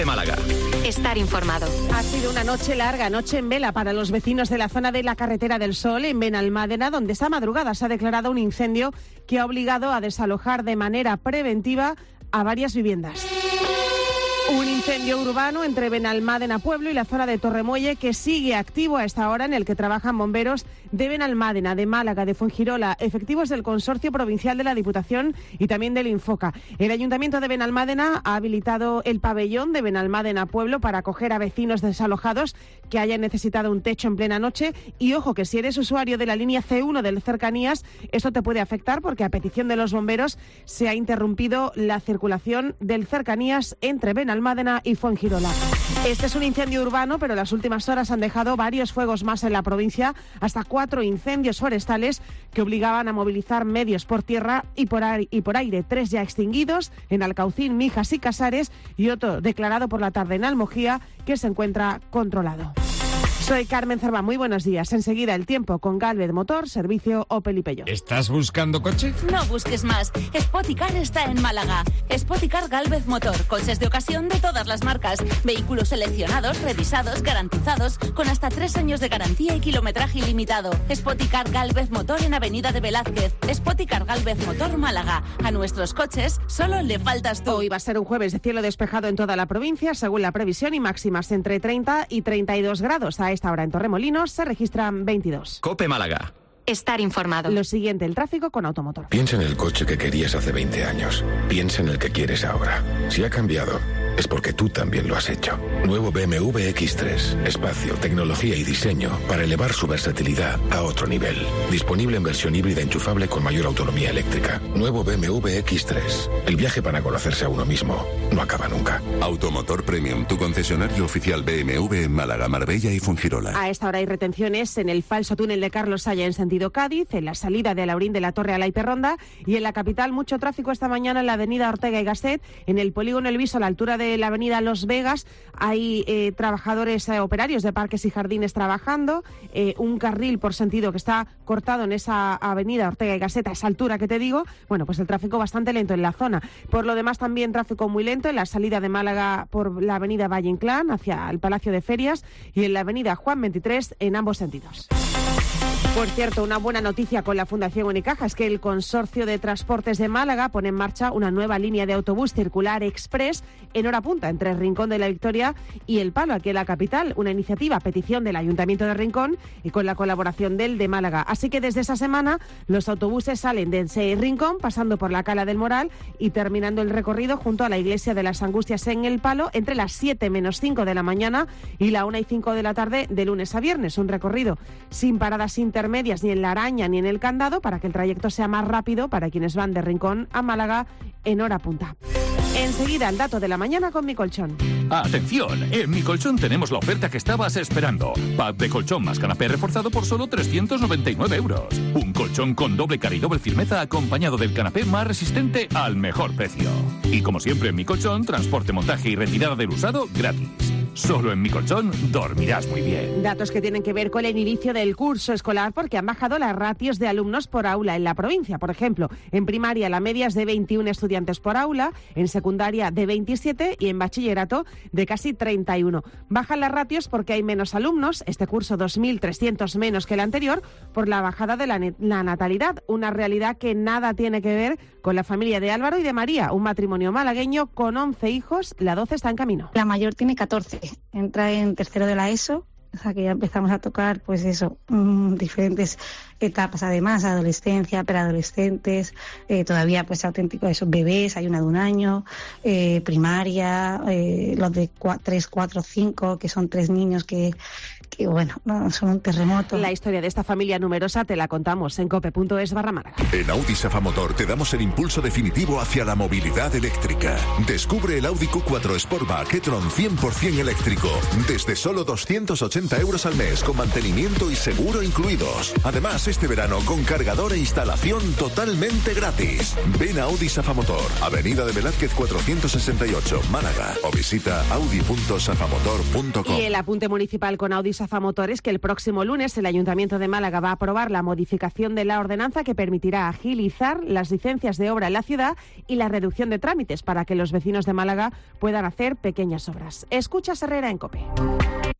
COPE Málaga. Estar informado. Ha sido una noche larga, noche en vela para los vecinos de la zona de la Carretera del Sol, en Benalmádena, donde esta madrugada se ha declarado un incendio que ha obligado a desalojar de manera preventiva a varias viviendas. Un incendio urbano entre Benalmádena Pueblo y la zona de Torremuelle que sigue activo a esta hora, en el que trabajan bomberos de Benalmádena, de Málaga, de Fuengirola, efectivos del Consorcio Provincial de la Diputación y también del Infoca. El Ayuntamiento de Benalmádena ha habilitado el pabellón de Benalmádena Pueblo para acoger a vecinos desalojados que hayan necesitado un techo en plena noche. Y ojo, que si eres usuario de la línea C1 del Cercanías, esto te puede afectar porque a petición de los bomberos se ha interrumpido la circulación del Cercanías entre Benalmádena y Fuengirola. Este es un incendio urbano, pero las últimas horas han dejado varios fuegos más en la provincia, hasta 4 incendios forestales que obligaban a movilizar medios por tierra y por aire. 3 ya extinguidos en Alcaucín, Mijas y Casares, y otro declarado por la tarde en Almojía, que se encuentra controlado. Soy Carmen Cervá, muy buenos días. Enseguida el tiempo con Galvez Motor, servicio Opel y Peugeot. ¿Estás buscando coche? No busques más. Spoticar está en Málaga. Spoticar Galvez Motor. Coches de ocasión de todas las marcas. Vehículos seleccionados, revisados, garantizados, con hasta 3 años de garantía y kilometraje ilimitado. Spoticar Galvez Motor en Avenida de Velázquez. Spoticar Galvez Motor Málaga. A nuestros coches solo le faltas tú. Hoy va a ser un jueves de cielo despejado en toda la provincia, según la previsión, y máximas entre 30 y 32 grados. A esta hora en Torremolinos se registran 22. COPE Málaga. Estar informado. Lo siguiente, el tráfico con Automotor. Piensa en el coche que querías hace 20 años. Piensa en el que quieres ahora. Si ha cambiado, es porque tú también lo has hecho. Nuevo BMW X3. Espacio, tecnología y diseño para elevar su versatilidad a otro nivel. Disponible en versión híbrida enchufable con mayor autonomía eléctrica. Nuevo BMW X3. El viaje para conocerse a uno mismo no acaba nunca. Automotor Premium, tu concesionario oficial BMW en Málaga, Marbella y Fuengirola. A esta hora hay retenciones en el falso túnel de Carlos Saya en sentido Cádiz, en la salida de Alaurín de la Torre a la Hiperronda, y en la capital mucho tráfico esta mañana en la avenida Ortega y Gasset, en el polígono El Viso a la altura de la avenida Los Vegas. Hay trabajadores operarios de parques y jardines trabajando, un carril por sentido que está cortado en esa avenida Ortega y Gasset a esa altura que te digo. Bueno, pues el tráfico bastante lento en la zona. Por lo demás también tráfico muy lento en la salida de Málaga por la avenida Valle Inclán hacia el Palacio de Ferias y en la avenida Juan 23 en ambos sentidos. Por cierto, una buena noticia con la Fundación Unicaja es que el Consorcio de Transportes de Málaga pone en marcha una nueva línea de autobús circular express en hora punta entre Rincón de la Victoria y El Palo, aquí en la capital. Una iniciativa a petición del Ayuntamiento de Rincón y con la colaboración del de Málaga. Así que desde esa semana los autobuses salen desde Rincón, pasando por la Cala del Moral y terminando el recorrido junto a la Iglesia de las Angustias en El Palo entre las 7 menos 5 de la mañana y la 1 y 5 de la tarde de lunes a viernes. Un recorrido sin paradas intermedias ni en La Araña ni en El Candado, para que el trayecto sea más rápido para quienes van de Rincón a Málaga en hora punta. Enseguida el dato de la mañana con Mi Colchón. ¡Atención! En Mi Colchón tenemos la oferta que estabas esperando. Pack de colchón más canapé reforzado por solo 399 euros. Un colchón con doble cara y doble firmeza acompañado del canapé más resistente al mejor precio. Y como siempre en Mi Colchón, transporte, montaje y retirada del usado gratis. Solo en Mi Colchón dormirás muy bien. Datos que tienen que ver con el inicio del curso escolar, porque han bajado las ratios de alumnos por aula en la provincia. Por ejemplo, en primaria la media es de 21 estudiantes por aula, en secundaria de 27 y en bachillerato de casi 31. Bajan las ratios porque hay menos alumnos, este curso 2.300 menos que el anterior, por la bajada de la natalidad, una realidad que nada tiene que ver con la familia de Álvaro y de María, un matrimonio malagueño con 11 hijos, la 12 está en camino. La mayor tiene 14, entra en tercero de la ESO, o sea que ya empezamos a tocar, pues eso, diferentes etapas, además, adolescencia, preadolescentes, todavía pues auténticos esos bebés, hay una de 1 año, primaria, los de 3, 4, 5, que son 3 niños que bueno, no, son un terremoto. La historia de esta familia numerosa te la contamos en cope.es/Málaga. En Audi Safamotor te damos el impulso definitivo hacia la movilidad eléctrica. Descubre el Audi Q4 Sportback e-tron 100% eléctrico desde solo 280 euros al mes con mantenimiento y seguro incluidos. Además, este verano con cargador e instalación totalmente gratis. Ven a Audi Safamotor, Avenida de Velázquez 468, Málaga, o visita audi.safamotor.com. Y el apunte municipal con Audi Safamotor Chafamotores que el próximo lunes el Ayuntamiento de Málaga va a aprobar la modificación de la ordenanza que permitirá agilizar las licencias de obra en la ciudad y la reducción de trámites para que los vecinos de Málaga puedan hacer pequeñas obras. Escucha Herrera en COPE.